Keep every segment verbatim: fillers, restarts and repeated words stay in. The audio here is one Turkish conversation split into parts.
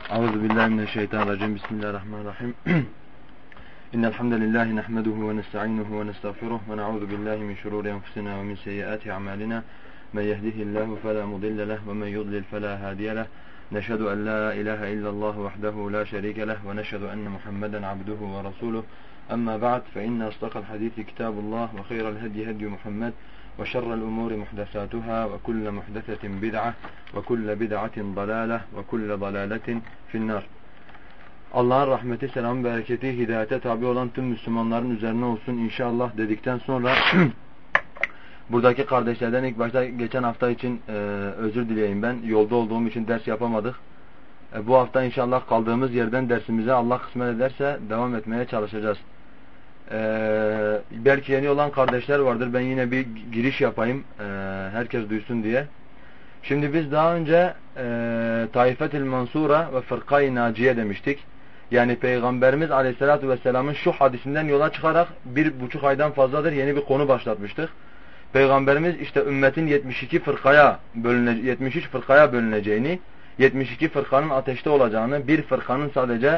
Euzubillahimineşşeytanirracim. Bismillahirrahmanirrahim. İnnel hamdelellahi nahmeduhu ve nestainuhu ve nestağfiruh ve na'udzu billahi min şururi enfusina ve min seyyiati a'malina. Men yehdihillahu fela mudille leh ve men yudlil fela hadiye leh. Neşhedü en la ilahe illallah vahdehu la şerike leh ve neşhedü enne Muhammeden abduhu ve resuluh. Amma ba'd fe inne asdaqal hadisi kitabullah ve hayral hedi hedi Muhammed ve şerrel umuri muhdesatuhâ ve kulle muhdesetin bid'ah ve kulle bid'atin dalâleh ve kulle dalâletin finnâr. Allah'ın rahmeti, selamı, bereketi, hidayete tabi olan tüm Müslümanların üzerine olsun inşallah dedikten sonra buradaki kardeşlerden ilk başta geçen hafta için e, özür dileyeyim ben. Yolda olduğum için ders yapamadık. E, bu hafta inşallah kaldığımız yerden dersimize Allah kısmet ederse devam etmeye çalışacağız. E, belki yeni olan kardeşler vardır. Ben yine bir giriş yapayım. E, herkes duysun diye. Şimdi biz daha önce e, Taifetil Mansura ve Fırkay-ı Naciye demiştik. Yani Peygamberimiz Aleyhisselatü Vesselam'ın şu hadisinden yola çıkarak bir buçuk aydan fazladır yeni bir konu başlatmıştık. Peygamberimiz işte ümmetin yetmiş iki fırkaya bölüne, yetmiş üç fırkaya bölüneceğini, yetmiş iki fırkanın ateşte olacağını, bir fırkanın sadece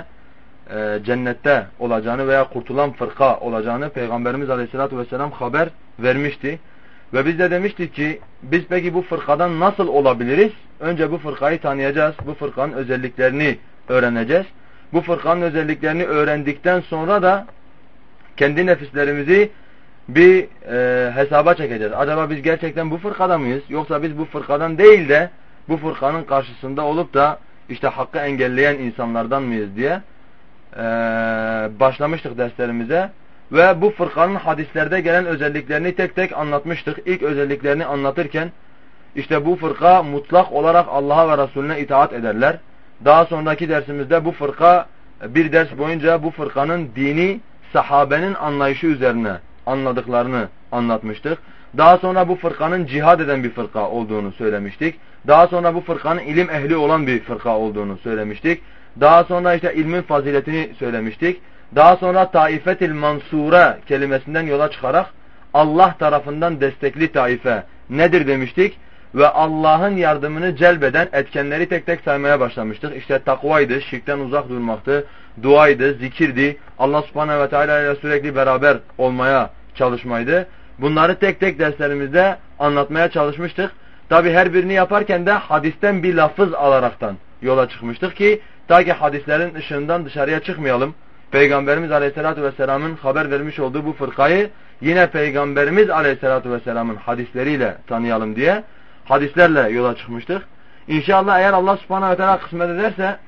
e, cennette olacağını veya kurtulan fırka olacağını Peygamberimiz Aleyhisselatü Vesselam haber vermişti. Ve biz de demiştik ki biz peki bu fırkadan nasıl olabiliriz? Önce bu fırkayı tanıyacağız. Bu fırkanın özelliklerini öğreneceğiz. Bu fırkanın özelliklerini öğrendikten sonra da kendi nefislerimizi bir e, hesaba çekeceğiz. Acaba biz gerçekten bu fırkada mıyız? Yoksa biz bu fırkadan değil de bu fırkanın karşısında olup da işte hakkı engelleyen insanlardan mıyız diye e, başlamıştık derslerimize. Ve bu fırkanın hadislerde gelen özelliklerini tek tek anlatmıştık. İlk özelliklerini anlatırken işte bu fırka mutlak olarak Allah'a ve Resulüne itaat ederler. Daha sonraki dersimizde bu fırka bir ders boyunca bu fırkanın dini sahabenin anlayışı üzerine anladıklarını anlatmıştık. Daha sonra bu fırkanın cihad eden bir fırka olduğunu söylemiştik. Daha sonra bu fırkanın ilim ehli olan bir fırka olduğunu söylemiştik. Daha sonra işte ilmin faziletini söylemiştik. Daha sonra Taifetil Mansure kelimesinden yola çıkarak Allah tarafından destekli taife nedir demiştik. Ve Allah'ın yardımını celbeden etkenleri tek tek saymaya başlamıştık. İşte takvaydı, şirkten uzak durmaktı, duaydı, zikirdi, Allah subhanehu ve teala ile sürekli beraber olmaya çalışmaydı. Bunları tek tek derslerimizde anlatmaya çalışmıştık. Tabi her birini yaparken de hadisten bir lafız alaraktan yola çıkmıştık ki ta ki hadislerin ışığından dışarıya çıkmayalım. Peygamberimiz Aleyhisselatü Vesselam'ın haber vermiş olduğu bu fırkayı yine Peygamberimiz Aleyhisselatü Vesselam'ın hadisleriyle tanıyalım diye hadislerle yola çıkmıştık. İnşallah eğer Allah subhanahu ve teala kısmet ederse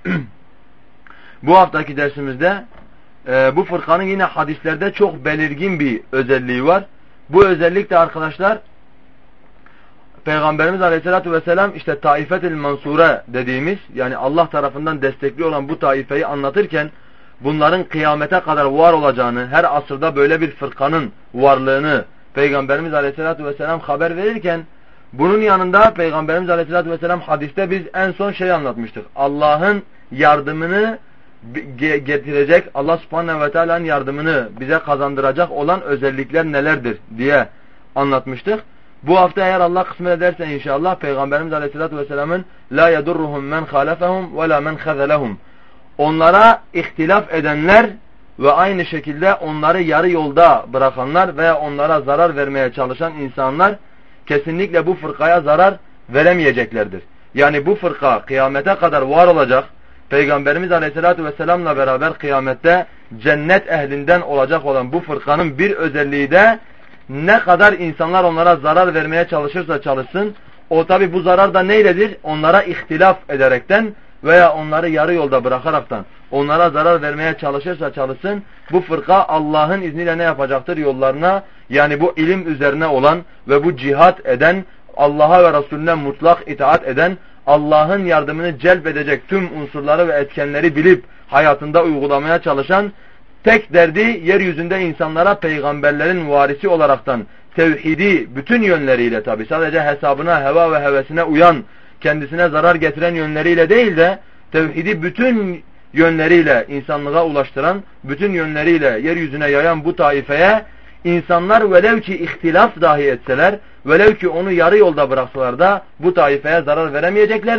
bu haftaki dersimizde e, bu fırkanın yine hadislerde çok belirgin bir özelliği var. Bu özellik de arkadaşlar Peygamberimiz Aleyhisselatü Vesselam işte Taifetil Mansure dediğimiz yani Allah tarafından destekli olan bu taifeyi anlatırken bunların kıyamete kadar var olacağını, her asırda böyle bir fırkanın varlığını Peygamberimiz Aleyhisselatü Vesselam haber verirken bunun yanında Peygamberimiz Aleyhisselatü Vesselam hadiste biz en son şey anlatmıştık. Allah'ın yardımını getirecek, Allah Subhanahu ve Teala'nın yardımını bize kazandıracak olan özellikler nelerdir diye anlatmıştık. Bu hafta eğer Allah kısmet ederse inşallah Peygamberimiz Aleyhisselatü Vesselam'ın la yedurruhum men halefehum ve la men khazelehum. Onlara ihtilaf edenler ve aynı şekilde onları yarı yolda bırakanlar veya onlara zarar vermeye çalışan insanlar kesinlikle bu fırkaya zarar veremeyeceklerdir. Yani bu fırka kıyamete kadar var olacak. Peygamberimiz Aleyhisselatü Vesselam'la beraber kıyamette cennet ehlinden olacak olan bu fırkanın bir özelliği de ne kadar insanlar onlara zarar vermeye çalışırsa çalışsın, o tabi bu zarar da neyledir? Onlara ihtilaf ederekten veya onları yarı yolda bırakaraktan onlara zarar vermeye çalışırsa çalışsın, bu fırka Allah'ın izniyle ne yapacaktır? Yollarına yani bu ilim üzerine olan ve bu cihat eden, Allah'a ve Resulüne mutlak itaat eden, Allah'ın yardımını celbedecek tüm unsurları ve etkenleri bilip hayatında uygulamaya çalışan, tek derdi yeryüzünde insanlara peygamberlerin varisi olaraktan tevhidi bütün yönleriyle tabi sadece hesabına, heva ve hevesine uyan, kendisine zarar getiren yönleriyle değil de tevhidi bütün yönleriyle insanlığa ulaştıran, bütün yönleriyle yeryüzüne yayan bu taifeye insanlar velev ki ihtilaf dahi etseler, velev ki onu yarı yolda bıraksalar da bu taifeye zarar veremeyeceklerdir.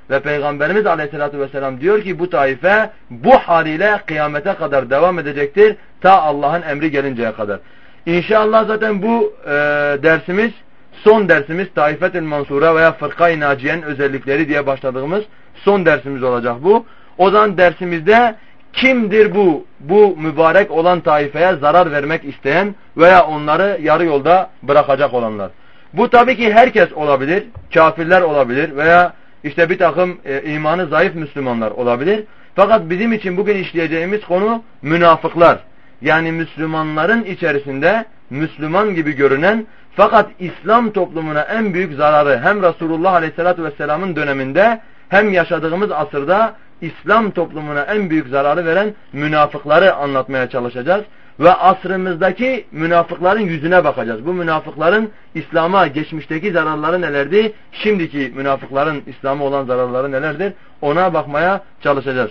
ve Peygamberimiz Aleyhisselatü Vesselam diyor ki bu taife bu haliyle kıyamete kadar devam edecektir ta Allah'ın emri gelinceye kadar. İnşallah zaten bu e, dersimiz son dersimiz Taifet-i Mansura veya Fırka-i Naciye'nin özellikleri diye başladığımız son dersimiz olacak bu. O zaman dersimizde kimdir bu bu mübarek olan taifeye zarar vermek isteyen veya onları yarı yolda bırakacak olanlar? Bu tabii ki herkes olabilir, kafirler olabilir veya işte bir takım e, imanı zayıf Müslümanlar olabilir. Fakat bizim için bugün işleyeceğimiz konu münafıklar. Yani Müslümanların içerisinde Müslüman gibi görünen fakat İslam toplumuna en büyük zararı hem Resulullah Aleyhisselatü Vesselam'ın döneminde hem yaşadığımız asırda İslam toplumuna en büyük zararı veren münafıkları anlatmaya çalışacağız. Ve asrımızdaki münafıkların yüzüne bakacağız. Bu münafıkların İslam'a geçmişteki zararları nelerdi? Şimdiki münafıkların İslam'a olan zararları nelerdir? Ona bakmaya çalışacağız.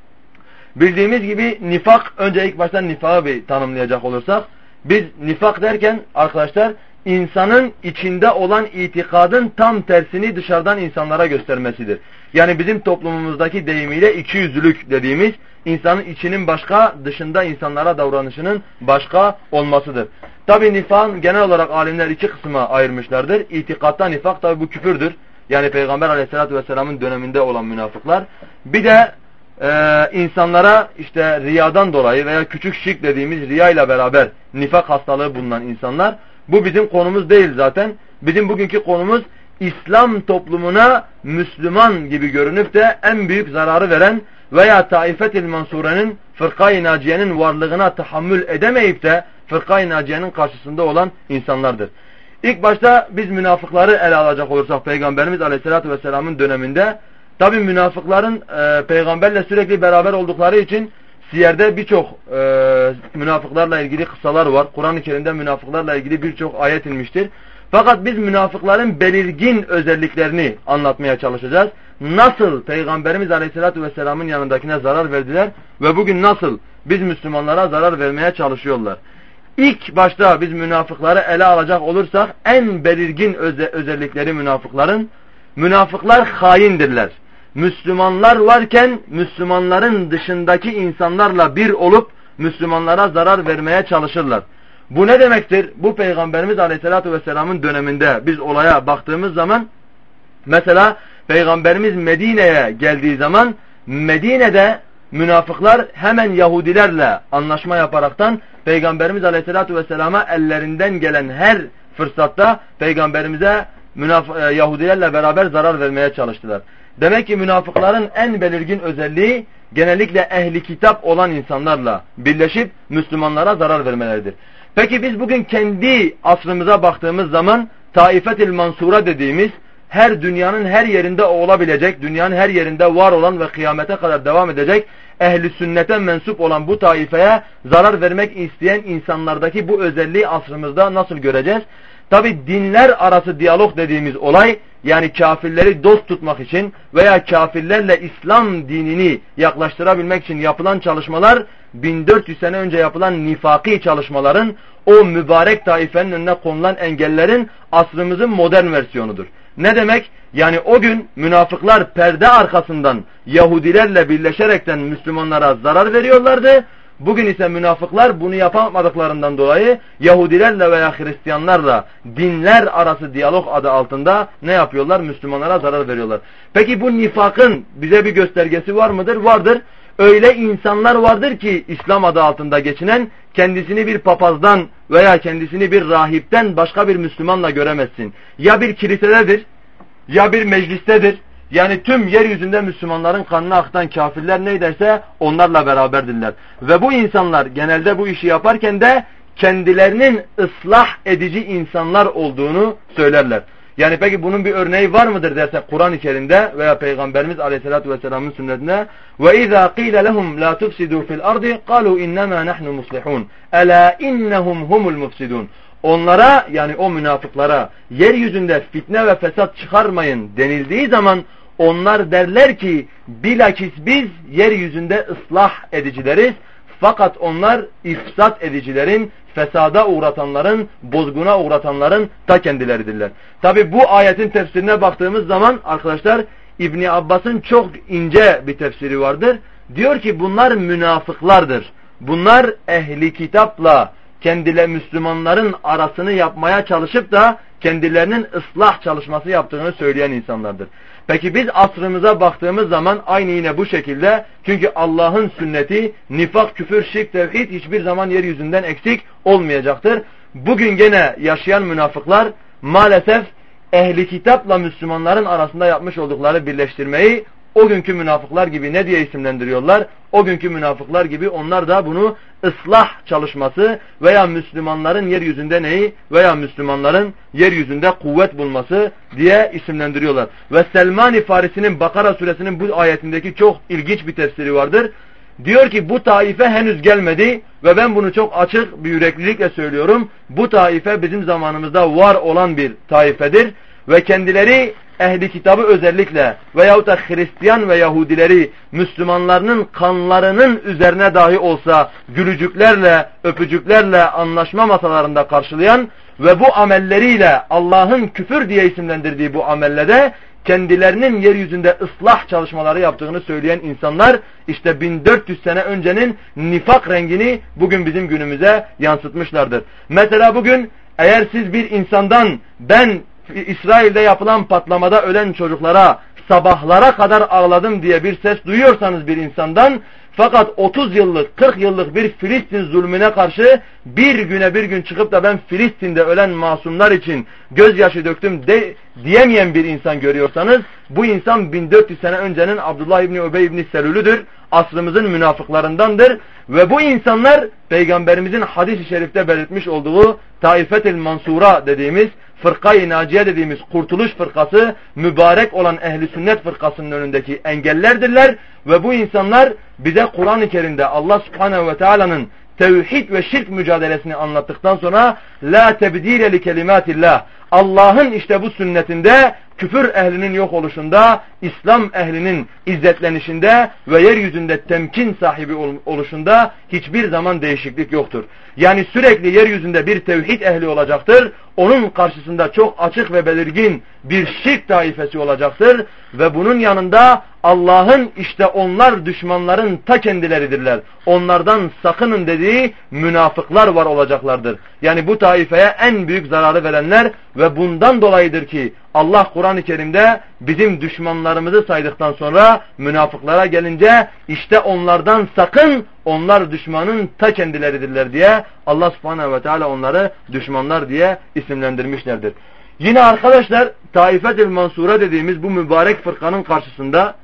Bildiğimiz gibi nifak, önce ilk başta nifakı bir tanımlayacak olursak, biz nifak derken arkadaşlar insanın içinde olan itikadın tam tersini dışarıdan insanlara göstermesidir. Yani bizim toplumumuzdaki deyimiyle ikiyüzlülük dediğimiz insanın içinin başka, dışında insanlara davranışının başka olmasıdır. Tabi nifakın genel olarak alimler iki kısma ayırmışlardır. İtikatta nifak tabi bu küfürdür. Yani Peygamber Aleyhisselatü Vesselam'ın döneminde olan münafıklar. Bir de e, insanlara işte riyadan dolayı veya küçük şirk dediğimiz riya ile beraber nifak hastalığı bulunan insanlar. Bu bizim konumuz değil zaten. Bizim bugünkü konumuz İslam toplumuna Müslüman gibi görünüp de en büyük zararı veren veya Taifet-i Mansure'nin Fırka-i Naciye'nin varlığına tahammül edemeyip de Fırka-i Naciye'nin karşısında olan insanlardır. İlk başta biz münafıkları ele alacak olursak Peygamberimiz Aleyhisselatü Vesselam'ın döneminde tabi münafıkların e, peygamberle sürekli beraber oldukları için siyerde birçok e, münafıklarla ilgili kıssalar var. Kur'an-ı Kerim'de münafıklarla ilgili birçok ayet inmiştir. Fakat biz münafıkların belirgin özelliklerini anlatmaya çalışacağız. Nasıl Peygamberimiz Aleyhisselatü Vesselam'ın yanındakine zarar verdiler ve bugün nasıl biz Müslümanlara zarar vermeye çalışıyorlar. İlk başta biz münafıkları ele alacak olursak en belirgin öze özellikleri münafıkların, münafıklar haindirler. Müslümanlar varken Müslümanların dışındaki insanlarla bir olup Müslümanlara zarar vermeye çalışırlar. Bu ne demektir? Bu Peygamberimiz Aleyhisselatü Vesselam'ın döneminde biz olaya baktığımız zaman mesela Peygamberimiz Medine'ye geldiği zaman Medine'de münafıklar hemen Yahudilerle anlaşma yaparaktan Peygamberimiz Aleyhisselatü Vesselam'a ellerinden gelen her fırsatta Peygamberimize münaf- Yahudilerle beraber zarar vermeye çalıştılar. Demek ki münafıkların en belirgin özelliği genellikle ehli kitap olan insanlarla birleşip Müslümanlara zarar vermeleridir. Peki biz bugün kendi asrımıza baktığımız zaman Taifet-i Mansura dediğimiz her dünyanın her yerinde olabilecek, dünyanın her yerinde var olan ve kıyamete kadar devam edecek ehli sünnete mensup olan bu taifeye zarar vermek isteyen insanlardaki bu özelliği asrımızda nasıl göreceğiz? Tabi dinler arası diyalog dediğimiz olay, yani kafirleri dost tutmak için veya kafirlerle İslam dinini yaklaştırabilmek için yapılan çalışmalar, bin dört yüz sene önce yapılan nifaki çalışmaların, o mübarek taifenin önüne konulan engellerin asrımızın modern versiyonudur. Ne demek? Yani o gün münafıklar perde arkasından Yahudilerle birleşerekten Müslümanlara zarar veriyorlardı. Bugün ise münafıklar bunu yapamadıklarından dolayı Yahudilerle veya Hristiyanlarla dinler arası diyalog adı altında ne yapıyorlar? Müslümanlara zarar veriyorlar. Peki bu nifakın bize bir göstergesi var mıdır? Vardır. Öyle insanlar vardır ki İslam adı altında geçinen, kendisini bir papazdan veya kendisini bir rahipten başka bir Müslümanla göremezsin. Ya bir kilisededir, ya bir meclistedir. Yani tüm yeryüzünde Müslümanların kanına akıtan kafirler neyderse onlarla beraberdirler. Ve bu insanlar genelde bu işi yaparken de kendilerinin ıslah edici insanlar olduğunu söylerler. Yani peki bunun bir örneği var mıdır dersek Kur'an-ı Kerim'de veya Peygamberimiz Aleyhisselatü Vesselam'ın sünnetinde وَاِذَا قِيلَ لَهُمْ لَا تُفْسِدُوا فِي الْأَرْضِ قَالُوا اِنَّمَا نَحْنُ مُصْلِحُونَ اَلَا اِنَّهُمْ هُمُ الْمُفْسِدُونَ Onlara, yani o münafıklara yeryüzünde fitne ve fesat çıkarmayın denildiği zaman onlar derler ki bilakis biz yeryüzünde ıslah edicileriz. Fakat onlar ifsat edicilerin, fesada uğratanların, bozguna uğratanların ta kendileridirler. Tabi bu ayetin tefsirine baktığımız zaman arkadaşlar İbni Abbas'ın çok ince bir tefsiri vardır. Diyor ki bunlar münafıklardır. Bunlar ehli kitapla kendileri Müslümanların arasını yapmaya çalışıp da kendilerinin ıslah çalışması yaptığını söyleyen insanlardır. Peki biz asrımıza baktığımız zaman aynı yine bu şekilde, çünkü Allah'ın sünneti nifak, küfür, şirk, tevhid hiçbir zaman yeryüzünden eksik olmayacaktır. Bugün gene yaşayan münafıklar maalesef ehli kitapla Müslümanların arasında yapmış oldukları birleştirmeyi o günkü münafıklar gibi ne diye isimlendiriyorlar? O günkü münafıklar gibi onlar da bunu ıslah çalışması veya Müslümanların yeryüzünde neyi veya Müslümanların yeryüzünde kuvvet bulması diye isimlendiriyorlar. Ve Selman-i Farisi'nin Bakara suresinin bu ayetindeki çok ilginç bir tefsiri vardır. Diyor ki bu taife henüz gelmedi ve ben bunu çok açık bir yüreklilikle söylüyorum. Bu taife bizim zamanımızda var olan bir taifedir ve kendileri ehli kitabı özellikle veyahut da Hristiyan ve Yahudileri Müslümanların kanlarının üzerine dahi olsa gülücüklerle, öpücüklerle anlaşma masalarında karşılayan ve bu amelleriyle Allah'ın küfür diye isimlendirdiği bu amellede kendilerinin yeryüzünde ıslah çalışmaları yaptığını söyleyen insanlar işte bin dört yüz sene öncenin nifak rengini bugün bizim günümüze yansıtmışlardır. Mesela bugün eğer siz bir insandan ben İsrail'de yapılan patlamada ölen çocuklara sabahlara kadar ağladım diye bir ses duyuyorsanız bir insandan, fakat otuz yıllık, kırk yıllık bir Filistin zulmüne karşı bir güne bir gün çıkıp da ben Filistin'de ölen masumlar için gözyaşı döktüm de, diyemeyen bir insan görüyorsanız, bu insan bin dört yüz sene öncenin Abdullah İbni Übey İbni Selül'üdür. Asrımızın münafıklarındandır. Ve bu insanlar Peygamberimizin hadis-i şerifte belirtmiş olduğu Taifetil Mansura dediğimiz, Fırkayı Naciye dediğimiz kurtuluş fırkası, mübarek olan ehli sünnet fırkasının önündeki engellerdirler. Ve bu insanlar bize Kur'an-ı Kerim'de Allah Subhanahu ve Teala'nın tevhid ve şirk mücadelesini anlattıktan sonra la tebdile li kelimatillah, Allah'ın işte bu sünnetinde küfür ehlinin yok oluşunda, İslam ehlinin izzetlenişinde ve yeryüzünde temkin sahibi oluşunda hiçbir zaman değişiklik yoktur. Yani sürekli yeryüzünde bir tevhid ehli olacaktır. Onun karşısında çok açık ve belirgin bir şirk taifesi olacaktır. Ve bunun yanında Allah'ın işte onlar düşmanların ta kendileridirler, onlardan sakının dediği münafıklar var olacaklardır. Yani bu taifeye en büyük zararı verenler ve bundan dolayıdır ki Allah Kur'an-ı Kerim'de bizim düşmanlarımızı saydıktan sonra münafıklara gelince işte onlardan sakın, onlar düşmanın ta kendileridirler diye Allah Subhanahu ve Teala onları düşmanlar diye isimlendirmişlerdir. Yine arkadaşlar Taifetil Mansura dediğimiz bu mübarek fırkanın karşısında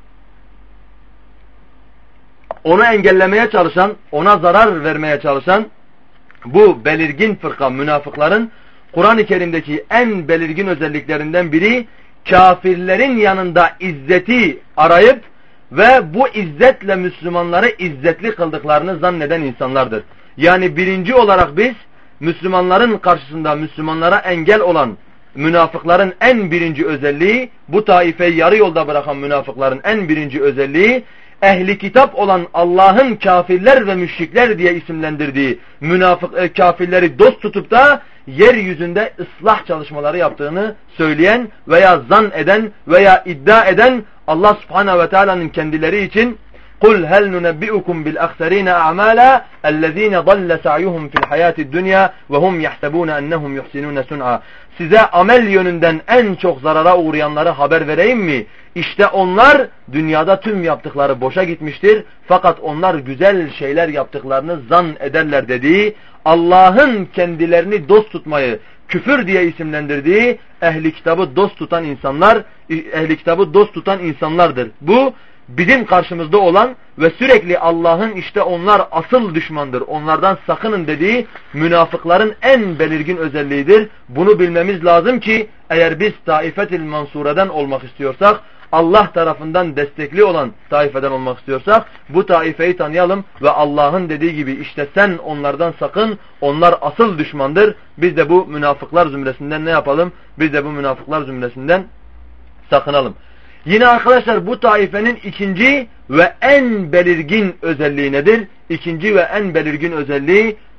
onu engellemeye çalışan, ona zarar vermeye çalışan bu belirgin fırka münafıkların Kur'an-ı Kerim'deki en belirgin özelliklerinden biri, kafirlerin yanında izzeti arayıp ve bu izzetle Müslümanları izzetli kıldıklarını zanneden insanlardır. Yani birinci olarak biz Müslümanların karşısında Müslümanlara engel olan münafıkların en birinci özelliği, bu taifeyi yarı yolda bırakan münafıkların en birinci özelliği, ehli kitap olan Allah'ın kafirler ve müşrikler diye isimlendirdiği münafık e, kafirleri dost tutup da yeryüzünde ıslah çalışmaları yaptığını söyleyen veya zan eden veya iddia eden Allah Subhanahu ve Teala'nın kendileri için قُلْ هَلْ نُنَبِّئُكُمْ بِالْأَخْسَرِينَ أَعْمَالًا الَّذ۪ينَ ضَلَّ سَعْيُهُمْ فِي الْحَيَاةِ الدُّنْيَا وَهُمْ يَحْسَبُونَ أَنَّهُمْ يُحْسِنُونَ سُنْعًا. Size amel yönünden en çok zarara uğrayanları haber vereyim mi? İşte onlar dünyada tüm yaptıkları boşa gitmiştir. Fakat onlar güzel şeyler yaptıklarını zan ederler dediği, Allah'ın kendilerini dost tutmayı küfür diye isimlendirdiği ehli kitabı dost tutan insanlar, ehli kitabı dost tutan insanlardır. Bu bizim karşımızda olan ve sürekli Allah'ın işte onlar asıl düşmandır, onlardan sakının dediği münafıkların en belirgin özelliğidir. Bunu bilmemiz lazım ki eğer biz Taifetil Mansura'dan olmak istiyorsak, Allah tarafından destekli olan taifeden olmak istiyorsak bu taifeyi tanıyalım ve Allah'ın dediği gibi işte sen onlardan sakın, onlar asıl düşmandır. Biz de bu münafıklar zümresinden ne yapalım? Biz de bu münafıklar zümresinden sakınalım. Yine arkadaşlar bu taifenin ikinci ve en belirgin özelliği nedir? İkinci ve en belirgin özelliği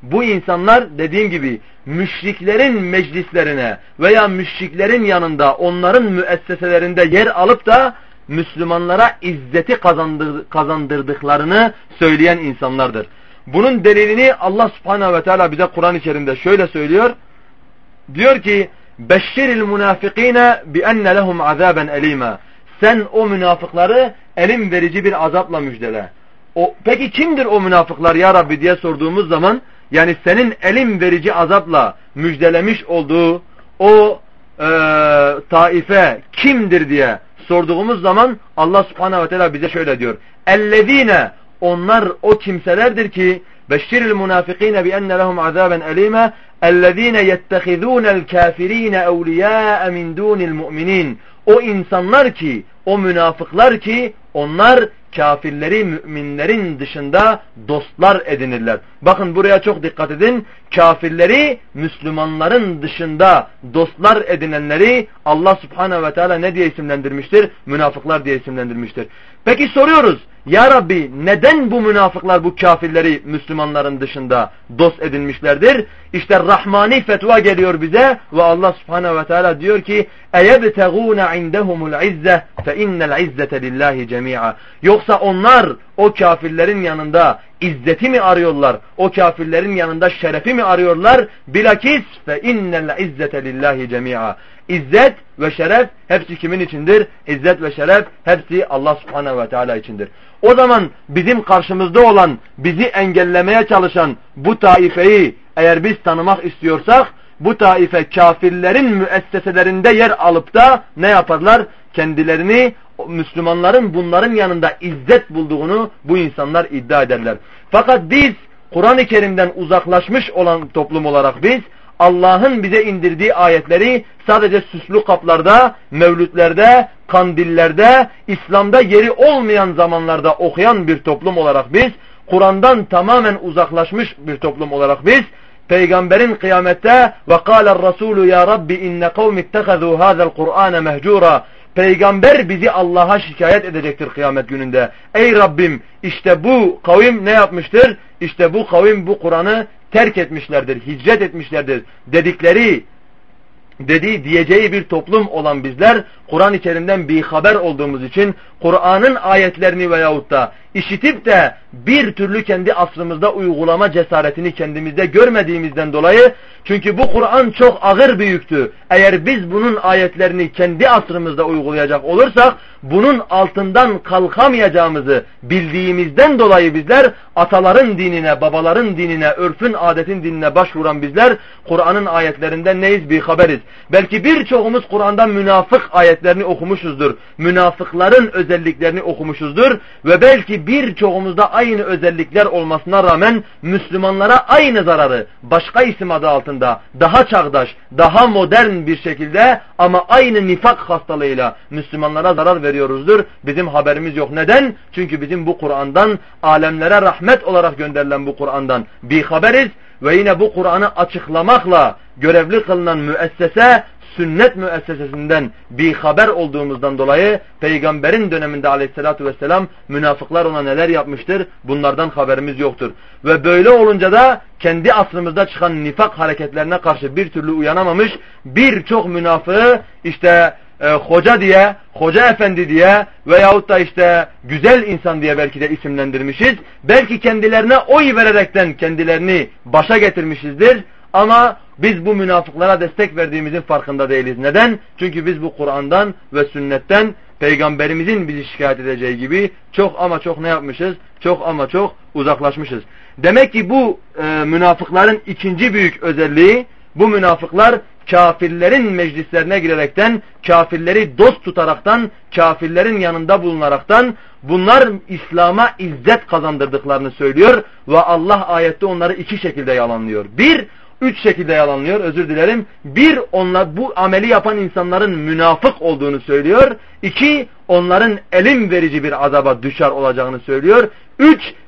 bu insanlar dediğim gibi müşriklerin meclislerine veya müşriklerin yanında onların müesseselerinde yer alıp da Müslümanlara izzeti kazandır, kazandırdıklarını söyleyen insanlardır. Bunun delilini Allah Subhanahu ve Teala bize Kur'an-ı Kerim'de şöyle söylüyor. Diyor ki: "Beşşiril munafikine bi enne lehum azaben elima." Sen o münafıkları elim verici bir azapla müjdele. O, peki kimdir o münafıklar ya Rabbi diye sorduğumuz zaman, yani senin elim verici azapla müjdelemiş olduğu o e, taife kimdir diye sorduğumuz zaman Allah Subhanahu ve Teala bize şöyle diyor: "Ellezine" onlar o kimselerdir ki beşşiril munafikine bi enne lehum azaben elime ellezine yettehizûnel kâfirîne evliyâe min dûnil mu'minin. O insanlar ki, o münafıklar ki onlar kafirleri müminlerin dışında dostlar edinirler. Bakın buraya çok dikkat edin. Kafirleri Müslümanların dışında dostlar edinenleri Allah Subhanahu ve Teala ne diye isimlendirmiştir? Münafıklar diye isimlendirmiştir. Peki soruyoruz. Ya Rabbi neden bu münafıklar bu kafirleri Müslümanların dışında dost edinmişlerdir? İşte Rahmani fetva geliyor bize ve Allah Subhanahu ve Teala diyor ki: "Eyebtegûne indehumul izze fe innel izzete lillahi cemî'a." Yoksa onlar o kafirlerin yanında izzeti mi arıyorlar? O kafirlerin yanında şerefi mi arıyorlar? Bilakis fe innel izzete lillahi cemî'a. İzzet ve şeref hepsi kimin içindir? İzzet ve şeref hepsi Allah Subhanahu ve Teala içindir. O zaman bizim karşımızda olan, bizi engellemeye çalışan bu taifeyi eğer biz tanımak istiyorsak, bu taife kafirlerin müesseselerinde yer alıp da ne yaparlar? Kendilerini Müslümanların bunların yanında izzet bulduğunu bu insanlar iddia ederler. Fakat biz Kur'an-ı Kerim'den uzaklaşmış olan toplum olarak biz Allah'ın bize indirdiği ayetleri sadece süslü kaplarda, mevlütlerde, kandillerde, İslam'da yeri olmayan zamanlarda okuyan bir toplum olarak biz, Kur'an'dan tamamen uzaklaşmış bir toplum olarak biz, Peygamberin kıyamette وَقَالَ الرَّسُولُ يَا رَبِّ اِنَّ قَوْمِ اتَّخَذُوا هَذَا الْقُرْآنَ مَهْجُورًا. Peygamber bizi Allah'a şikayet edecektir kıyamet gününde. Ey Rabbim, işte bu kavim ne yapmıştır? İşte bu kavim bu Kur'an'ı terk etmişlerdir, hicret etmişlerdir dedikleri, dediği diyeceği bir toplum olan bizler, Kur'an-ı Kerim'den bir haber olduğumuz için Kur'an'ın ayetlerini veyahut da işitip de bir türlü kendi asrımızda uygulama cesaretini kendimizde görmediğimizden dolayı, çünkü bu Kur'an çok ağır bir yüktü. Eğer biz bunun ayetlerini kendi asrımızda uygulayacak olursak, bunun altından kalkamayacağımızı bildiğimizden dolayı bizler ataların dinine, babaların dinine, örfün, adetin dinine başvuran bizler Kur'an'ın ayetlerinden neyiz? Bir haberiz. Belki birçoğumuz Kur'an'dan münafık ayetlerini okumuşuzdur. Münafıkların özelliklerini okumuşuzdur ve belki birçoğumuzda aynı özellikler olmasına rağmen Müslümanlara aynı zararı başka isim adı altında daha çağdaş, daha modern bir şekilde ama aynı nifak hastalığıyla Müslümanlara zarar veriyoruzdur. Bizim haberimiz yok. Neden? Çünkü bizim bu Kur'an'dan, alemlere rahmet olarak gönderilen bu Kur'an'dan bir haberiz ve yine bu Kur'an'ı açıklamakla görevli kılınan müessese, sünnet müessesesinden bir haber olduğumuzdan dolayı Peygamberin döneminde aleyhissalatu vesselam münafıklar ona neler yapmıştır? Bunlardan haberimiz yoktur. Ve böyle olunca da kendi asrımızda çıkan nifak hareketlerine karşı bir türlü uyanamamış birçok münafığı işte e, hoca diye, hoca efendi diye veyahut da işte güzel insan diye belki de isimlendirmişiz. Belki kendilerine oy vererekten kendilerini başa getirmişizdir. Ama biz bu münafıklara destek verdiğimizin farkında değiliz. Neden? Çünkü biz bu Kur'an'dan ve sünnetten Peygamberimizin bizi şikayet edeceği gibi çok ama çok ne yapmışız? Çok ama çok uzaklaşmışız. Demek ki bu e, münafıkların ikinci büyük özelliği, bu münafıklar kafirlerin meclislerine girerekten, kafirleri dost tutaraktan, kafirlerin yanında bulunaraktan bunlar İslam'a izzet kazandırdıklarını söylüyor ve Allah ayette onları iki şekilde yalanlıyor. Bir, Üç şekilde yalanlıyor, özür dilerim. Bir, onlar bu ameli yapan insanların münafık olduğunu söylüyor. İki, onların elim verici bir azaba düşer olacağını söylüyor. Üç,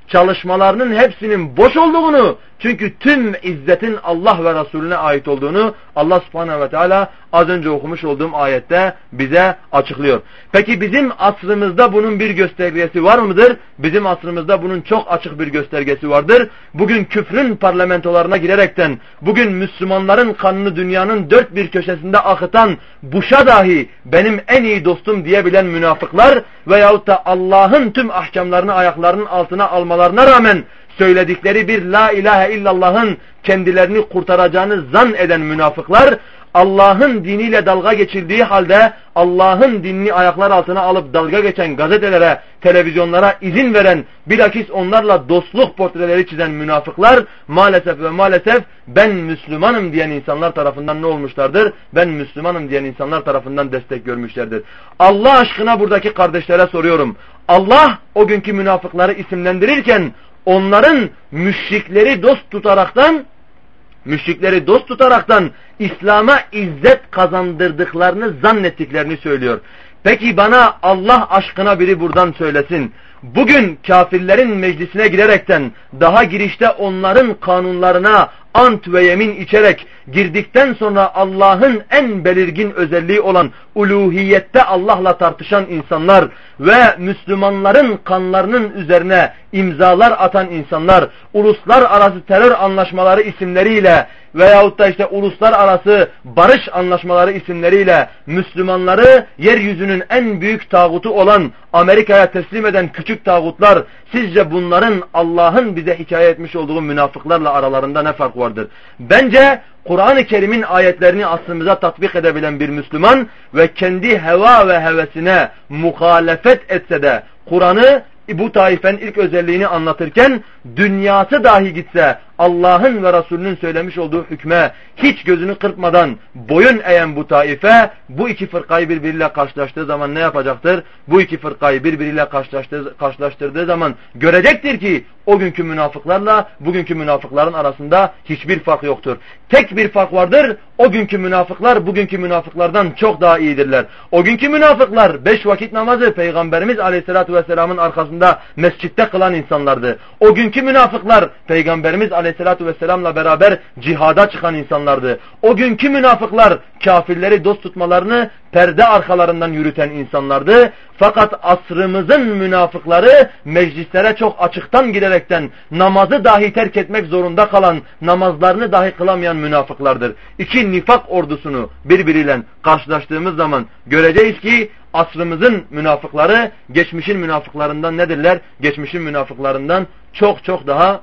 çalışmalarının hepsinin boş olduğunu, çünkü tüm izzetin Allah ve Resulüne ait olduğunu Allah Subhanahu ve Teala az önce okumuş olduğum ayette bize açıklıyor. Peki bizim asrımızda bunun bir göstergesi var mıdır? Bizim asrımızda bunun çok açık bir göstergesi vardır. Bugün küfrün parlamentolarına girerekten, bugün Müslümanların kanını dünyanın dört bir köşesinde akıtan Bush'a dahi benim en iyi dostum diyebilen münafıklar veyahut da Allah'ın tüm ahkamlarını ayaklarının altına almalarına rağmen söyledikleri bir la ilahe illallah'ın kendilerini kurtaracağını zan eden münafıklar, Allah'ın diniyle dalga geçildiği halde Allah'ın dinini ayaklar altına alıp dalga geçen gazetelere, televizyonlara izin veren, bilakis onlarla dostluk portreleri çizen münafıklar maalesef ve maalesef ben Müslümanım diyen insanlar tarafından ne olmuşlardır? Ben Müslümanım diyen insanlar tarafından destek görmüşlerdir. Allah aşkına buradaki kardeşlere soruyorum. Allah o günkü münafıkları isimlendirirken onların müşrikleri dost tutaraktan müşrikleri dost tutaraktan İslam'a izzet kazandırdıklarını zannettiklerini söylüyor. Peki bana Allah aşkına biri buradan söylesin. Bugün kafirlerin meclisine girerekten daha girişte onların kanunlarına ant ve yemin içerek girdikten sonra Allah'ın en belirgin özelliği olan uluhiyette Allah'la tartışan insanlar ve Müslümanların kanlarının üzerine imzalar atan insanlar, uluslararası terör anlaşmaları isimleriyle veyahut da işte uluslararası barış anlaşmaları isimleriyle Müslümanları yeryüzünün en büyük tağutu olan Amerika'ya teslim eden küçük tağutlar, sizce bunların Allah'ın bize hikaye etmiş olduğu münafıklarla aralarında ne fark vardır? Bence Kur'an-ı Kerim'in ayetlerini aslımıza tatbik edebilen bir Müslüman ve kendi heva ve hevesine muhalefet etse de Kur'an'ı, bu taifenin ilk özelliğini anlatırken dünyası dahi gitse Allah'ın ve Resulünün söylemiş olduğu hükme hiç gözünü kırpmadan boyun eğen bu taife bu iki fırkayı birbiriyle karşılaştığı zaman ne yapacaktır? Bu iki fırkayı birbiriyle karşılaştırdığı, karşılaştırdığı zaman görecektir ki o günkü münafıklarla bugünkü münafıkların arasında hiçbir fark yoktur. Tek bir fark vardır. O günkü münafıklar bugünkü münafıklardan çok daha iyidirler. O günkü münafıklar beş vakit namazı Peygamberimiz Aleyhisselatü Vesselam'ın arkasında mescitte kılan insanlardı. O günkü münafıklar Peygamberimiz Aleyhisselatü Vesselam'la beraber cihada çıkan insanlardı. O günkü münafıklar kafirleri dost tutmalarını perde arkalarından yürüten insanlardı. Fakat asrımızın münafıkları meclislere çok açıktan girerekten namazı dahi terk etmek zorunda kalan, namazlarını dahi kılamayan münafıklardır. İki nifak ordusunu birbiriyle karşılaştığımız zaman göreceğiz ki asrımızın münafıkları geçmişin münafıklarından nedirler? Geçmişin münafıklarından çok çok daha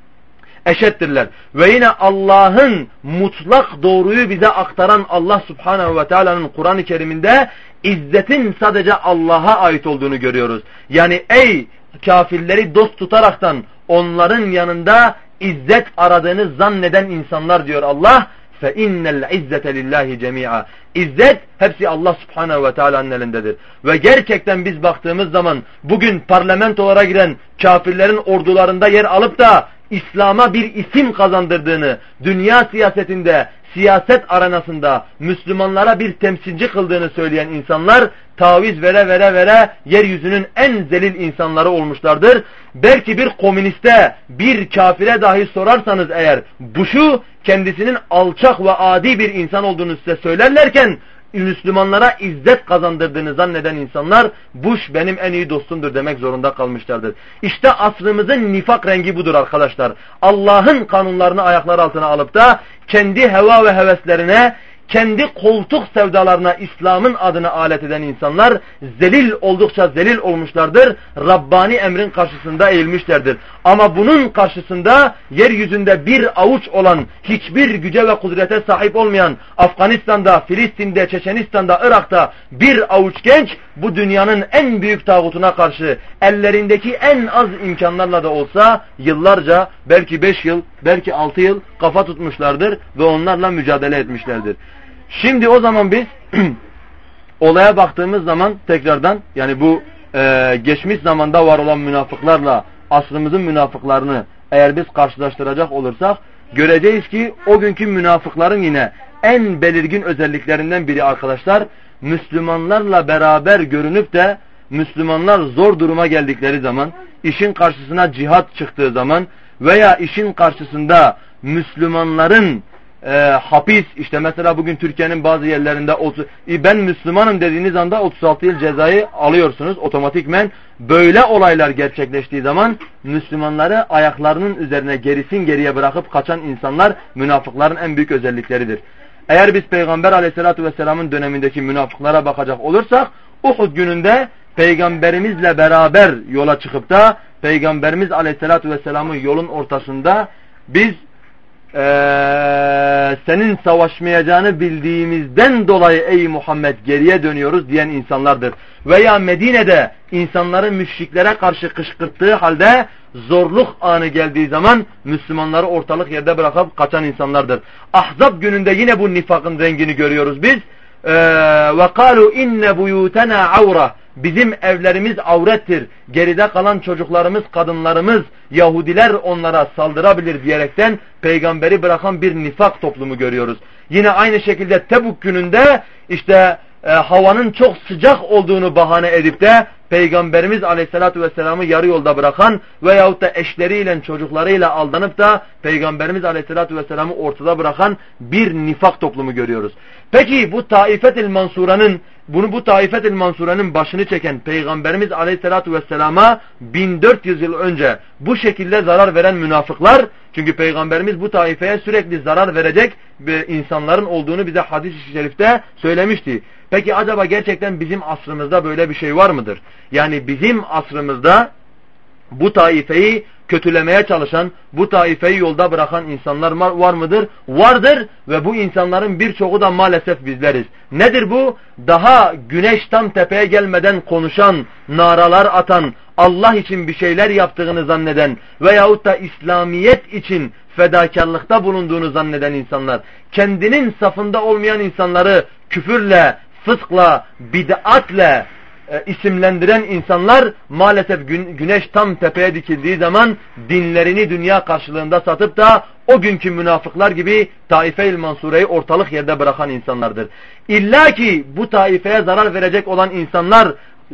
eşittirler. Ve yine Allah'ın mutlak doğruyu bize aktaran Allah Subhanahu ve Teala'nın Kur'an-ı Kerim'inde izzetin sadece Allah'a ait olduğunu görüyoruz. Yani ey kafirleri dost tutaraktan onların yanında izzet aradığını zanneden insanlar diyor Allah. فَاِنَّ الْعِزَّةَ لِلّٰهِ جَمِيعًا İzzet hepsi Allah Subhanahu ve Teala'nın elindedir. Ve gerçekten biz baktığımız zaman bugün parlamentolara giren kafirlerin ordularında yer alıp da İslam'a bir isim kazandırdığını, dünya siyasetinde, siyaset arenasında Müslümanlara bir temsilci kıldığını söyleyen insanlar taviz vere vere vere yeryüzünün en zelil insanları olmuşlardır. Belki bir komüniste, bir kafire dahi sorarsanız eğer Bush'u kendisinin alçak ve adi bir insan olduğunu size söylerlerken Müslümanlara izzet kazandırdığını zanneden insanlar Bush benim en iyi dostumdur demek zorunda kalmışlardır. İşte asrımızın nifak rengi budur arkadaşlar. Allah'ın kanunlarını ayaklar altına alıp da kendi heva ve heveslerine, kendi koltuk sevdalarına İslam'ın adını alet eden insanlar zelil oldukça zelil olmuşlardır. Rabbani emrin karşısında eğilmişlerdir. Ama bunun karşısında yeryüzünde bir avuç olan, hiçbir güce ve kudrete sahip olmayan Afganistan'da, Filistin'de, Çeçenistan'da, Irak'ta bir avuç genç bu dünyanın en büyük tağutuna karşı ellerindeki en az imkanlarla da olsa yıllarca, belki beş yıl, belki altı yıl kafa tutmuşlardır ve onlarla mücadele etmişlerdir. Şimdi o zaman biz olaya baktığımız zaman tekrardan yani bu e, geçmiş zamanda var olan münafıklarla asrımızın münafıklarını eğer biz karşılaştıracak olursak göreceğiz ki o günkü münafıkların yine en belirgin özelliklerinden biri arkadaşlar, Müslümanlarla beraber görünüp de Müslümanlar zor duruma geldikleri zaman, işin karşısına cihat çıktığı zaman veya işin karşısında Müslümanların e, hapis, işte mesela bugün Türkiye'nin bazı yerlerinde ben Müslümanım dediğiniz anda otuz altı yıl cezayı alıyorsunuz otomatikmen. Böyle olaylar gerçekleştiği zaman Müslümanları ayaklarının üzerine gerisin geriye bırakıp kaçan insanlar münafıkların en büyük özellikleridir. Eğer biz Peygamber Aleyhisselatü vesselamın dönemindeki münafıklara bakacak olursak, Uhud gününde Peygamberimizle beraber yola çıkıp da Peygamberimiz Aleyhisselatü vesselamın yolun ortasında biz ee, senin savaşmayacağını bildiğimizden dolayı ey Muhammed geriye dönüyoruz diyen insanlardır. Veya Medine'de insanların müşriklere karşı kışkırttığı halde zorluk anı geldiği zaman Müslümanları ortalık yerde bırakıp kaçan insanlardır. Ahzab gününde yine bu nifakın rengini görüyoruz biz. Ve kalu inne buyutena avra. Bizim evlerimiz avrettir. Geride kalan çocuklarımız, kadınlarımız, Yahudiler onlara saldırabilir diyerekten peygamberi bırakan bir nifak toplumu görüyoruz. Yine aynı şekilde Tebuk gününde işte e, havanın çok sıcak olduğunu bahane edip de Peygamberimiz Aleyhisselatü Vesselam'ı yarı yolda bırakan veyahut da eşleriyle çocuklarıyla aldanıp da Peygamberimiz Aleyhisselatü Vesselam'ı ortada bırakan bir nifak toplumu görüyoruz. Peki bu Taifet-il Mansura'nın bunu bu Taifet-il Mansura'nın başını çeken Peygamberimiz Aleyhisselatü Vesselam'a bin dört yüz yıl önce bu şekilde zarar veren münafıklar, çünkü Peygamberimiz bu taifeye sürekli zarar verecek insanların olduğunu bize hadis-i şerifte söylemişti. Peki acaba gerçekten bizim asrımızda böyle bir şey var mıdır? Yani bizim asrımızda bu taifeyi kötülemeye çalışan, bu taifeyi yolda bırakan insanlar var mıdır? Vardır ve bu insanların birçoğu da maalesef bizleriz. Nedir bu? Daha güneş tam tepeye gelmeden konuşan, naralar atan, Allah için bir şeyler yaptığını zanneden veyahut da İslamiyet için fedakarlıkta bulunduğunu zanneden insanlar, kendinin safında olmayan insanları küfürle, fıskla, bid'atle e, isimlendiren insanlar maalesef gün, güneş tam tepeye dikildiği zaman dinlerini dünya karşılığında satıp da o günkü münafıklar gibi Taife-i Mansure'yi ortalık yerde bırakan insanlardır. İlla ki bu taifeye zarar verecek olan insanlar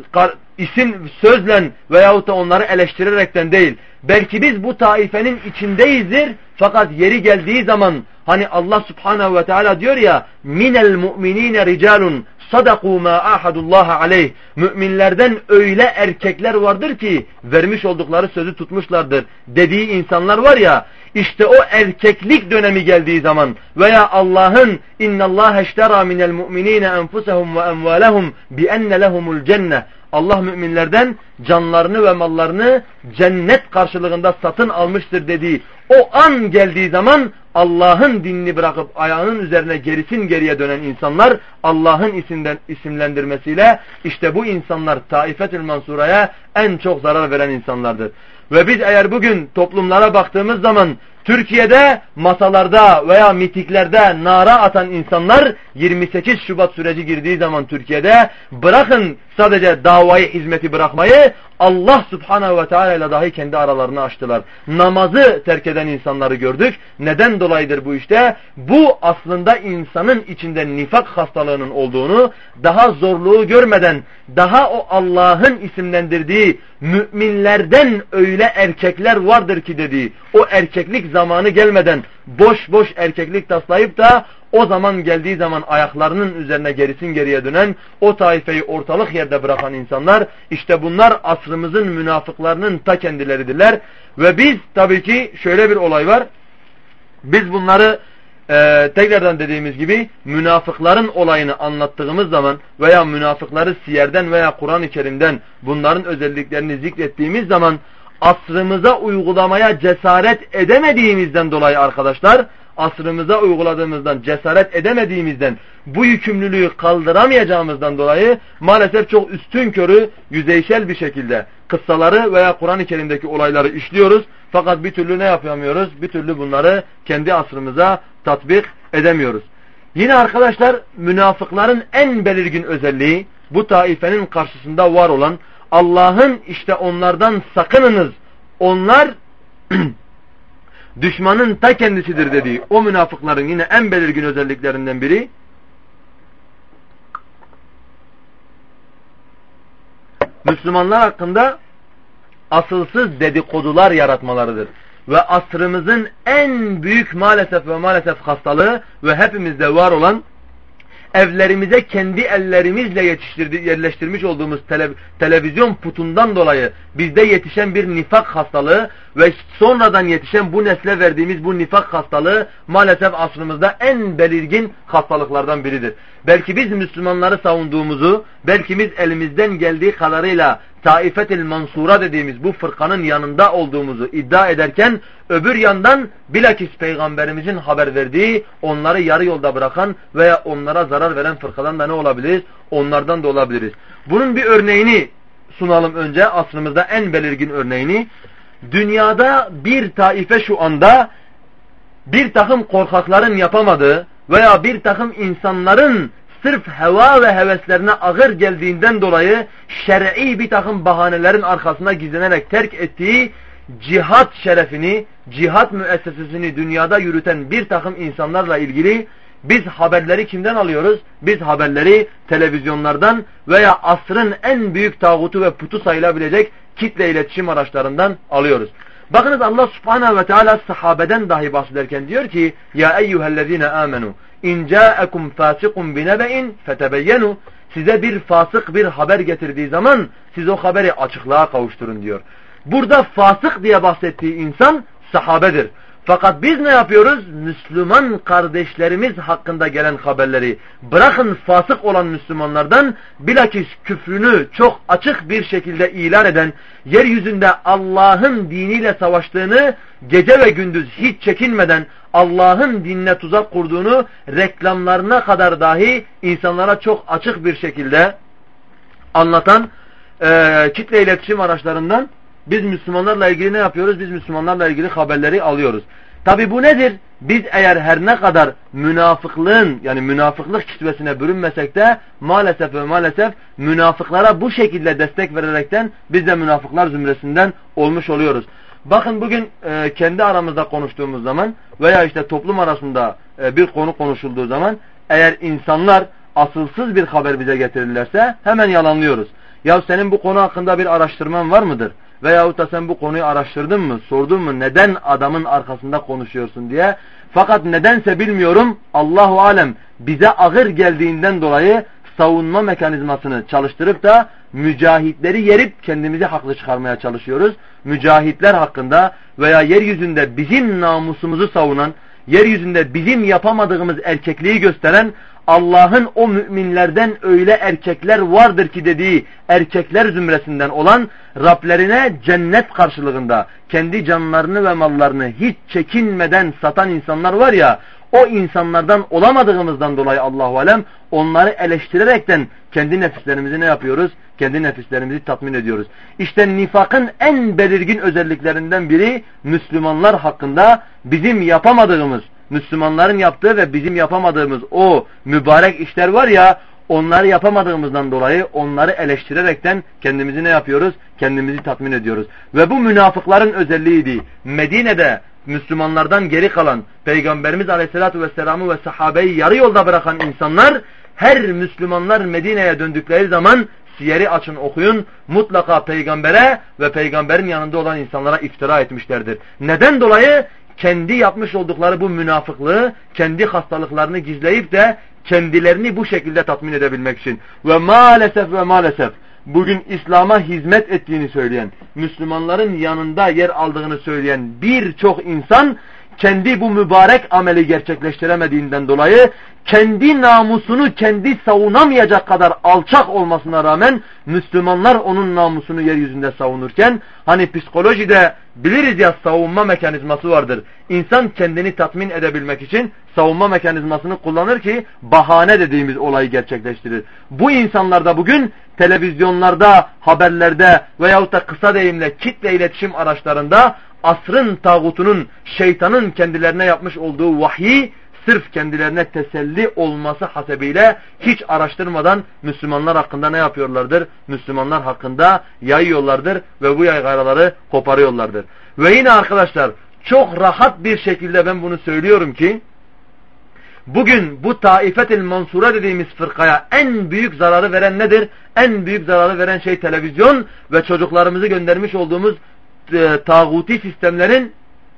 isim sözle veyahut da onları eleştirerekten değil. Belki biz bu taifenin içindeyizdir fakat yeri geldiği zaman hani Allah Subhanahu ve Teala diyor ya minel mu'minine ricalun sadaku ma ahadullah aleyh. Müminlerden öyle erkekler vardır ki vermiş oldukları sözü tutmuşlardır dediği insanlar var ya, işte o erkeklik dönemi geldiği zaman veya Allah'ın innallâhe işterâ minel mu'minîne enfusehum ve emvâlehum bi enne lehumul cenne, Allah müminlerden canlarını ve mallarını cennet karşılığında satın almıştır dediği o an geldiği zaman Allah'ın dinini bırakıp ayağının üzerine gerisin geriye dönen insanlar Allah'ın isimden, isimlendirmesiyle işte bu insanlar Taifet-ül Mansura'ya en çok zarar veren insanlardır. Ve biz eğer bugün toplumlara baktığımız zaman Türkiye'de masalarda veya mitiklerde nara atan insanlar yirmi sekiz Şubat süreci girdiği zaman Türkiye'de bırakın sadece davayı, hizmeti bırakmayı, Allah Subhanahu ve Teala ile dahi kendi aralarını açtılar. Namazı terk eden insanları gördük. Neden dolayıdır bu işte? Bu aslında insanın içinde nifak hastalığının olduğunu, daha zorluğu görmeden, daha o Allah'ın isimlendirdiği müminlerden öyle erkekler vardır ki dediği, o erkeklik zamanı gelmeden boş boş erkeklik taslayıp da o zaman geldiği zaman ayaklarının üzerine gerisin geriye dönen, o taifeyi ortalık yerde bırakan insanlar, işte bunlar asrımızın münafıklarının ta kendileridirler. Ve biz tabii ki şöyle bir olay var. Biz bunları e, tekrardan dediğimiz gibi münafıkların olayını anlattığımız zaman veya münafıkları siyerden veya Kur'an-ı Kerim'den bunların özelliklerini zikrettiğimiz zaman asrımıza uygulamaya cesaret edemediğimizden dolayı arkadaşlar, asrımıza uyguladığımızdan, cesaret edemediğimizden, bu yükümlülüğü kaldıramayacağımızdan dolayı maalesef çok üstünkörü, yüzeysel bir şekilde kıssaları veya Kur'an-ı Kerim'deki olayları işliyoruz. Fakat bir türlü ne yapamıyoruz? Bir türlü bunları kendi asrımıza tatbik edemiyoruz. Yine arkadaşlar münafıkların en belirgin özelliği, bu taifenin karşısında var olan, Allah'ın işte onlardan sakınınız, onlar düşmanın ta kendisidir dediği o münafıkların yine en belirgin özelliklerinden biri, Müslümanlar hakkında asılsız dedikodular yaratmalarıdır. Ve asrımızın en büyük maalesef ve maalesef hastalığı ve hepimizde var olan evlerimize kendi ellerimizle yetiştirdi, yerleştirmiş olduğumuz tele, televizyon putundan dolayı bizde yetişen bir nifak hastalığı ve sonradan yetişen bu nesle verdiğimiz bu nifak hastalığı maalesef asrımızda en belirgin hastalıklardan biridir. Belki biz Müslümanları savunduğumuzu, belki biz elimizden geldiği kadarıyla Taifetil Mansura dediğimiz bu fırkanın yanında olduğumuzu iddia ederken öbür yandan bilakis Peygamberimizin haber verdiği onları yarı yolda bırakan veya onlara zarar veren fırkadan da ne olabiliriz? Onlardan da olabiliriz. Bunun bir örneğini sunalım önce, asrımızda en belirgin örneğini. Dünyada bir taife şu anda bir takım korkakların yapamadığı veya bir takım insanların sırf heva ve heveslerine ağır geldiğinden dolayı şer'i bir takım bahanelerin arkasına gizlenerek terk ettiği cihat şerefini, cihat müessesesini dünyada yürüten bir takım insanlarla ilgili biz haberleri kimden alıyoruz? Biz haberleri televizyonlardan veya asrın en büyük tağutu ve putu sayılabilecek kitle iletişim araçlarından alıyoruz. Bakınız Allah Subhanahu ve Teala sahabeden dahi bahsederken diyor ki: "Ya eyyuhellezine amenu in ca'akum fasiqun binebe'in fetebeyyenu." Size bir fasık bir haber getirdiği zaman siz o haberi açıklığa kavuşturun diyor. Burada fasık diye bahsettiği insan sahabedir. Fakat biz ne yapıyoruz? Müslüman kardeşlerimiz hakkında gelen haberleri bırakın fasık olan Müslümanlardan bilakis küfrünü çok açık bir şekilde ilan eden, yeryüzünde Allah'ın diniyle savaştığını gece ve gündüz hiç çekinmeden Allah'ın dinine tuzak kurduğunu reklamlarına kadar dahi insanlara çok açık bir şekilde anlatan e, kitle iletişim araçlarından biz Müslümanlarla ilgili ne yapıyoruz? Biz Müslümanlarla ilgili haberleri alıyoruz. Tabi bu nedir? Biz eğer her ne kadar münafıklığın yani münafıklık kisvesine bürünmesek de maalesef ve maalesef münafıklara bu şekilde destek vererekten biz de münafıklar zümresinden olmuş oluyoruz. Bakın bugün e, kendi aramızda konuştuğumuz zaman veya işte toplum arasında e, bir konu konuşulduğu zaman eğer insanlar asılsız bir haber bize getirirlerse hemen yalanlıyoruz. Ya senin bu konu hakkında bir araştırman var mıdır? Veyahut da sen bu konuyu araştırdın mı, sordun mu, neden adamın arkasında konuşuyorsun diye. Fakat nedense bilmiyorum, Allahu alem bize ağır geldiğinden dolayı savunma mekanizmasını çalıştırıp da mücahitleri yerip kendimizi haklı çıkarmaya çalışıyoruz. Mücahitler hakkında veya yeryüzünde bizim namusumuzu savunan, yeryüzünde bizim yapamadığımız erkekliği gösteren Allah'ın o müminlerden öyle erkekler vardır ki dediği erkekler zümresinden olan Rablerine cennet karşılığında kendi canlarını ve mallarını hiç çekinmeden satan insanlar var ya, o insanlardan olamadığımızdan dolayı Allahu alem onları eleştirerekten kendi nefislerimizi ne yapıyoruz? Kendi nefislerimizi tatmin ediyoruz. İşte nifakın en belirgin özelliklerinden biri Müslümanlar hakkında bizim yapamadığımız, Müslümanların yaptığı ve bizim yapamadığımız o mübarek işler var ya, onları yapamadığımızdan dolayı onları eleştirerekten kendimizi ne yapıyoruz? Kendimizi tatmin ediyoruz. Ve bu münafıkların özelliğiydi. Medine'de Müslümanlardan geri kalan Peygamberimiz Aleyhisselatü Vesselam'ı ve sahabeyi yarı yolda bırakan insanlar her Müslümanlar Medine'ye döndükleri zaman siyeri açın okuyun, mutlaka peygambere ve peygamberin yanında olan insanlara iftira etmişlerdir. Neden dolayı? Kendi yapmış oldukları bu münafıklığı, kendi hastalıklarını gizleyip de kendilerini bu şekilde tatmin edebilmek için. Ve maalesef ve maalesef bugün İslam'a hizmet ettiğini söyleyen, Müslümanların yanında yer aldığını söyleyen birçok insan kendi bu mübarek ameli gerçekleştiremediğinden dolayı kendi namusunu kendi savunamayacak kadar alçak olmasına rağmen Müslümanlar onun namusunu yeryüzünde savunurken, hani psikolojide biliriz ya, savunma mekanizması vardır. İnsan kendini tatmin edebilmek için savunma mekanizmasını kullanır ki bahane dediğimiz olayı gerçekleştirir. Bu insanlar da bugün televizyonlarda, haberlerde veyahut da kısa deyimle kitle iletişim araçlarında asrın tağutunun, şeytanın kendilerine yapmış olduğu vahyi sırf kendilerine teselli olması hasebiyle hiç araştırmadan Müslümanlar hakkında ne yapıyorlardır? Müslümanlar hakkında yayıyorlardır ve bu yaygaraları koparıyorlardır. Ve yine arkadaşlar çok rahat bir şekilde ben bunu söylüyorum ki Bugün bu Taifetil Mansura dediğimiz fırkaya en büyük zararı veren nedir? En büyük zararı veren şey televizyon ve çocuklarımızı göndermiş olduğumuz e, tağuti sistemlerin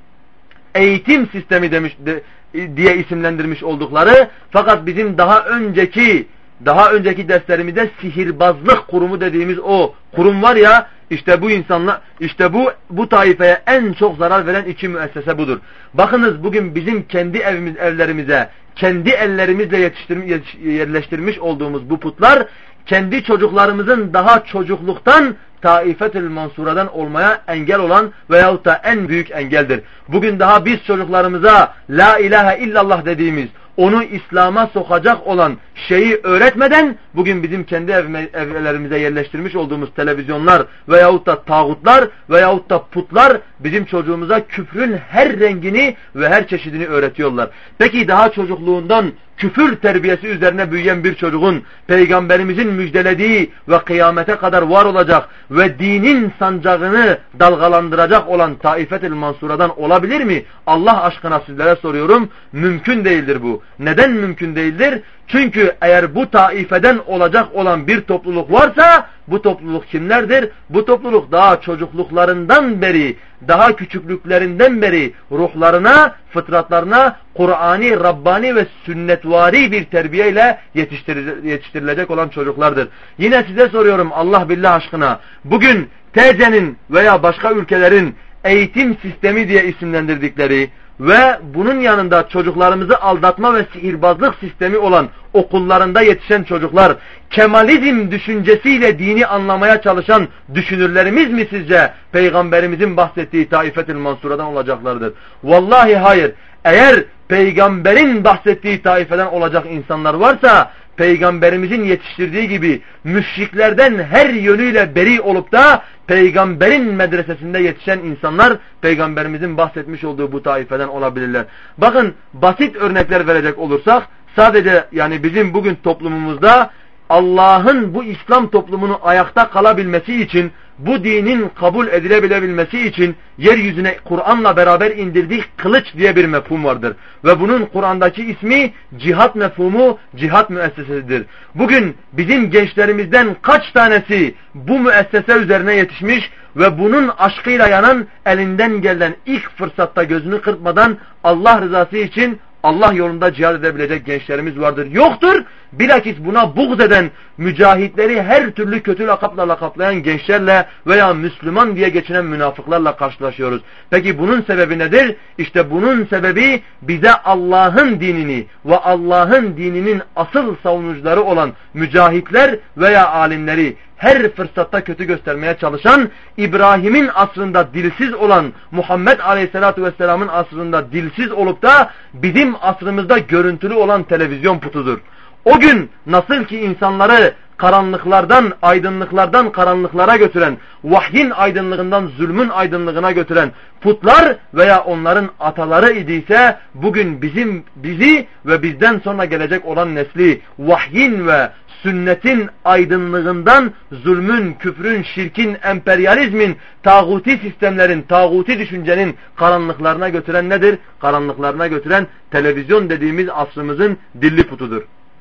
eğitim sistemi demiş de, diye isimlendirmiş oldukları, fakat bizim daha önceki daha önceki derslerimizde sihirbazlık kurumu dediğimiz o kurum var ya, işte bu insanlar, işte bu bu taifeye en çok zarar veren iki müessese budur. Bakınız, bugün bizim kendi evimiz evlerimize kendi ellerimizle yetiştirmiş, yerleştirmiş olduğumuz bu putlar kendi çocuklarımızın daha çocukluktan Taifetül Mansura'dan olmaya engel olan veyahut da en büyük engeldir. Bugün daha biz çocuklarımıza La ilahe illallah dediğimiz, onu İslam'a sokacak olan şeyi öğretmeden bugün bizim kendi evime, evlerimize yerleştirmiş olduğumuz televizyonlar veyahut da tağutlar veyahut da putlar bizim çocuğumuza küfrün her rengini ve her çeşidini öğretiyorlar. Peki daha çocukluğundan küfür terbiyesi üzerine büyüyen bir çocuğun Peygamberimizin müjdelediği ve kıyamete kadar var olacak ve dinin sancağını dalgalandıracak olan Taifetül Mansura'dan olabilir mi? Allah aşkına sizlere soruyorum. Mümkün değildir bu. Neden mümkün değildir? Çünkü eğer bu taifeden olacak olan bir topluluk varsa bu topluluk kimlerdir? Bu topluluk daha çocukluklarından beri, daha küçüklüklerinden beri ruhlarına, fıtratlarına Kur'ani, Rabbani ve sünnetvari bir terbiyeyle yetiştirilecek olan çocuklardır. Yine size soruyorum Allah billah aşkına. Bugün T C'nin veya başka ülkelerin eğitim sistemi diye isimlendirdikleri ve bunun yanında çocuklarımızı aldatma ve sihirbazlık sistemi olan okullarında yetişen çocuklar, Kemalizm düşüncesiyle dini anlamaya çalışan düşünürlerimiz mi sizce Peygamberimizin bahsettiği Taifetül Mansura'dan olacaklardır? Vallahi hayır. Eğer Peygamberin bahsettiği taifeden olacak insanlar varsa, Peygamberimizin yetiştirdiği gibi müşriklerden her yönüyle beri olup da Peygamberin medresesinde yetişen insanlar Peygamberimizin bahsetmiş olduğu bu taifeden olabilirler. Bakın, basit örnekler verecek olursak, sadece yani bizim bugün toplumumuzda Allah'ın bu İslam toplumunu ayakta kalabilmesi için, bu dinin kabul edilebilmesi için yeryüzüne Kur'an'la beraber indirdiği kılıç diye bir mefhum vardır. Ve bunun Kur'an'daki ismi cihat mefhumu, cihat müessesesidir. Bugün bizim gençlerimizden kaç tanesi bu müessese üzerine yetişmiş ve bunun aşkıyla yanan, elinden gelen ilk fırsatta gözünü kırpmadan Allah rızası için Allah yolunda cihad edebilecek gençlerimiz vardır. Yoktur. Bilakis buna buğz eden, mücahitleri her türlü kötü lakapla lakaplayan gençlerle veya Müslüman diye geçinen münafıklarla karşılaşıyoruz. Peki bunun sebebi nedir? İşte bunun sebebi bize Allah'ın dinini ve Allah'ın dininin asıl savunucuları olan mücahitler veya alimleri her fırsatta kötü göstermeye çalışan, İbrahim'in asrında dilsiz olan Muhammed Aleyhisselatü Vesselam'ın asrında dilsiz olup da bizim asrımızda görüntülü olan televizyon putudur. O gün nasıl ki insanları karanlıklardan, aydınlıklardan karanlıklara götüren, vahyin aydınlığından zulmün aydınlığına götüren putlar veya onların ataları idiyse, bugün bizim bizi ve bizden sonra gelecek olan nesli vahyin ve sünnetin aydınlığından zulmün, küfrün, şirkin, emperyalizmin, tağuti sistemlerin, tağuti düşüncenin karanlıklarına götüren nedir? Karanlıklarına götüren televizyon dediğimiz asrımızın dilli putudur.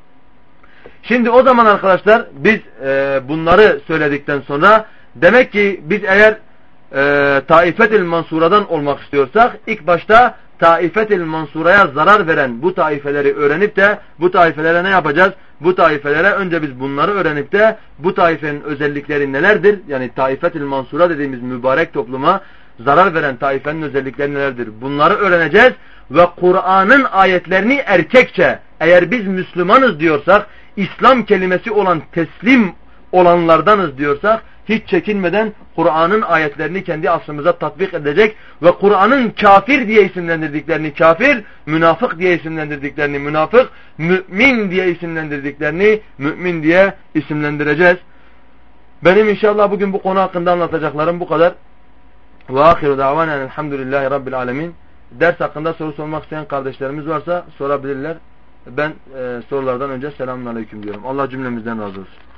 Şimdi o zaman arkadaşlar biz e, bunları söyledikten sonra demek ki biz eğer e, Taifetül Mansura'dan olmak istiyorsak ilk başta Taifetül Mansura'ya zarar veren bu taifeleri öğrenip de bu taifelere ne yapacağız? Bu taifelere önce biz bunları öğrenip de bu taifenin özellikleri nelerdir? Yani Taifetül Mansura dediğimiz mübarek topluma zarar veren taifenin özellikleri nelerdir? Bunları öğreneceğiz ve Kur'an'ın ayetlerini erkekçe, eğer biz Müslümanız diyorsak, İslam kelimesi olan teslim olanlardanız diyorsak, hiç çekinmeden Kur'an'ın ayetlerini kendi aslımıza tatbik edecek ve Kur'an'ın kafir diye isimlendirdiklerini kafir, münafık diye isimlendirdiklerini münafık, mümin diye isimlendirdiklerini mümin diye isimlendireceğiz. Benim inşallah bugün bu konu hakkında anlatacaklarım bu kadar. Ve ahiru davanen elhamdülillahi rabbil alemin. Ders hakkında soru sormak isteyen kardeşlerimiz varsa sorabilirler. Ben e, sorulardan önce selamun aleyküm diyorum. Allah cümlemizden razı olsun.